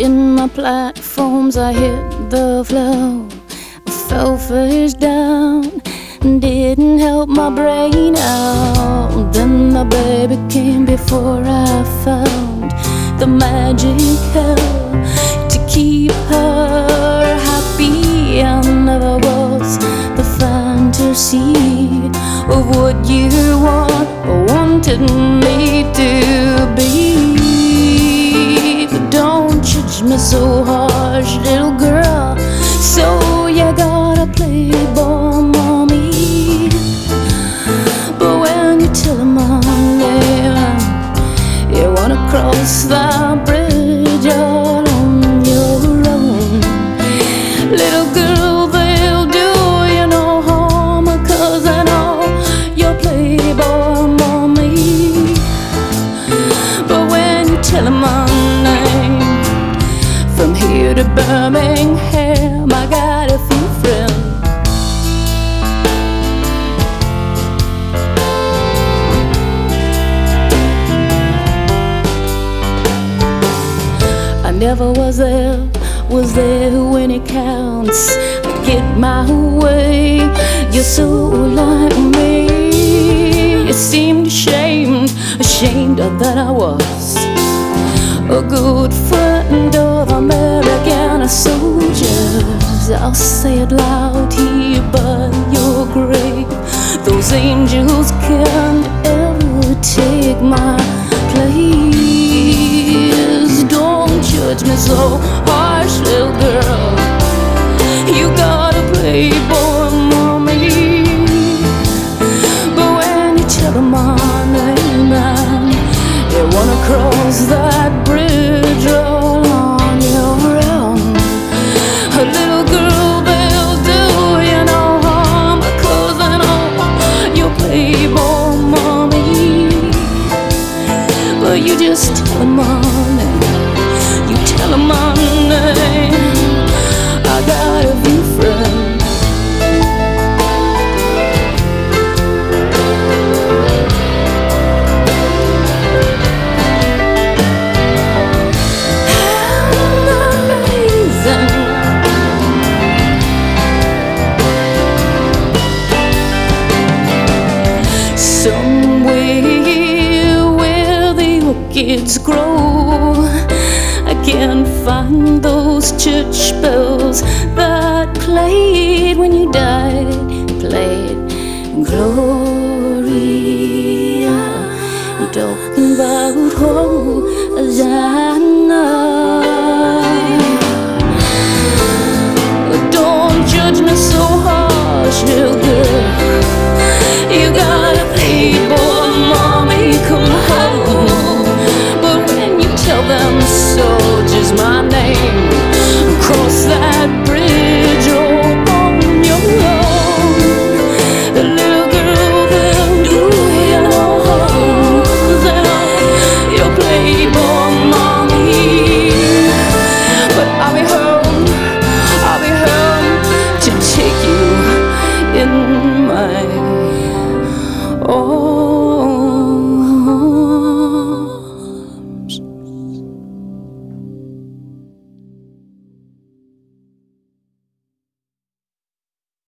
Shaking my platforms, I hit the floor. I fell face down, didn't help my brain out. Then my baby came before I found the magic hell to keep her happy. I never was the fantasy of what you want or wanted me to be. But don't judge me so harsh, little girl. So you gotta play ball, mommy. But when you tell them my name, you wanna cross the bridge all on your own. Little girl, they'll do you no harm, 'cause I know you'll play ball, mommy. But when you tell them my name, from here to Birmingham, I got a few friends. I never was there when it counts. I get my way, you're so like me. You seemed ashamed that I was a good friend of American soldiers. I'll say it loud here by your grave. Those angels can't ever take my place. Don't judge me so harsh, little girl. You gotta play boy, mommy. But when you tell them my name, you wanna cross that bridge all on your own. A little girl, they'll do you no harm, 'cause I know you'll play ball, mommy. But you just tell them my name. You tell them my name. I got a few friends. Somewhere where the orchids grow, I can't find those church bells that played when you died, played Gloria. Talking about Hosanna.